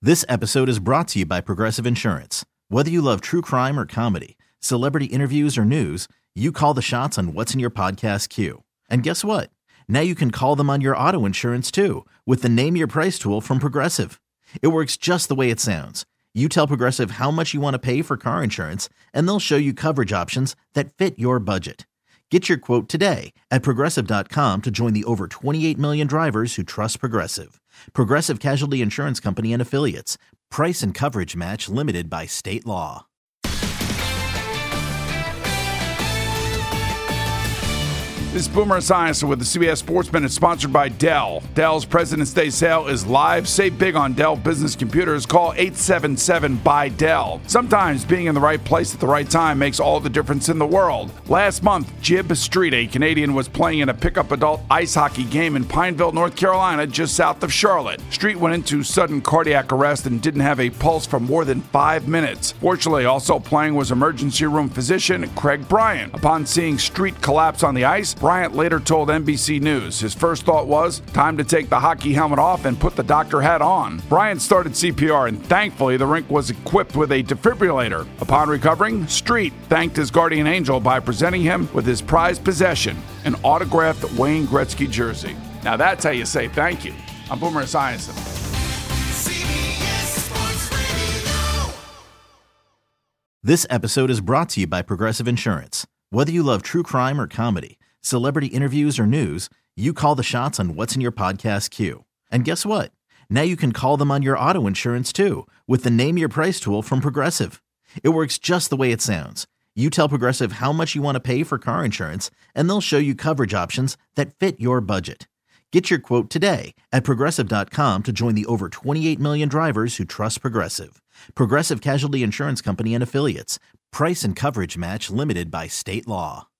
This episode is brought to you by Progressive Insurance. Whether you love true crime or comedy, celebrity interviews or news, you call the shots on what's in your podcast queue. And guess what? Now you can call them on your auto insurance too with the Name Your Price tool from Progressive. It works just the way it sounds. You tell Progressive how much you want to pay for car insurance, and they'll show you coverage options that fit your budget. Get your quote today at Progressive.com to join the over 28 million drivers who trust Progressive. Progressive Casualty Insurance Company and Affiliates. Price and coverage match limited by state law. This is Boomer Esiason with the CBS Sports Minute, sponsored by Dell. Dell's President's Day sale is live. Save big on Dell business computers. Call 877-BUY-DELL. Sometimes being in the right place at the right time makes all the difference in the world. Last month, Jib Street, a Canadian, was playing in a pickup adult ice hockey game in Pineville, North Carolina, just south of Charlotte. Street went into sudden cardiac arrest and didn't have a pulse for more than 5 minutes. Fortunately, also playing was emergency room physician Craig Bryant. Upon seeing Street collapse on the ice, Bryant later told NBC News his first thought was, time to take the hockey helmet off and put the doctor hat on. Bryant started CPR, and thankfully the rink was equipped with a defibrillator. Upon recovering, Street thanked his guardian angel by presenting him with his prized possession, an autographed Wayne Gretzky jersey. Now that's how you say thank you. I'm Boomer Esiason. This episode is brought to you by Progressive Insurance. Whether you love true crime or comedy, celebrity interviews or news, you call the shots on what's in your podcast queue. And guess what? Now you can call them on your auto insurance too with the Name Your Price tool from Progressive. It works just the way it sounds. You tell Progressive how much you want to pay for car insurance, and they'll show you coverage options that fit your budget. Get your quote today at Progressive.com to join the over 28 million drivers who trust Progressive. Progressive Casualty Insurance Company and Affiliates. Price and coverage match limited by state law.